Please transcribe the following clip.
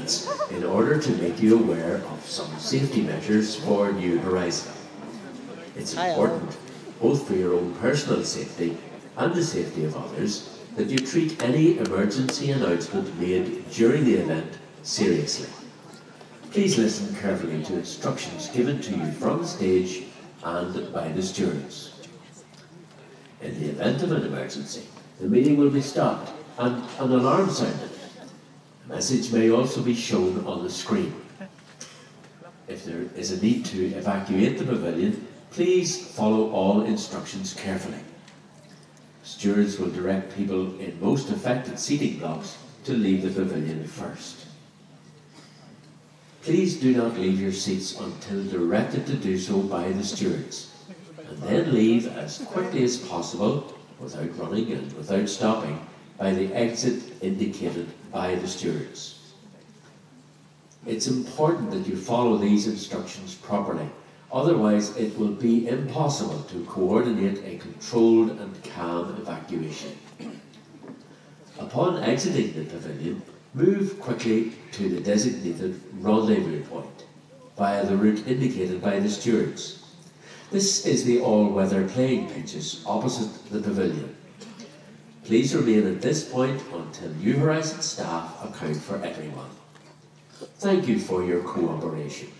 minutes in order to make you aware of some safety measures for New Horizon. It's important, both for your own personal safety and the safety of others, that you treat any emergency announcement made during the event seriously. Please listen carefully to instructions given to you from the stage and by the stewards. In the event of an emergency, the meeting will be stopped and an alarm sounded. A message may also be shown on the screen. If there is a need to evacuate the pavilion, please follow all instructions carefully. Stewards will direct people in most affected seating blocks to leave the pavilion first. Please do not leave your seats until directed to do so by the stewards, and then leave as quickly as possible, without running and without stopping, by the exit indicated by the stewards. It's important that you follow these instructions properly, otherwise it will be impossible to coordinate a controlled and calm evacuation. Upon exiting the pavilion, move quickly to the designated rendezvous point via the route indicated by the stewards. This is the all-weather playing pitches opposite the pavilion. Please remain at this point until New Horizon staff account for everyone. Thank you for your cooperation.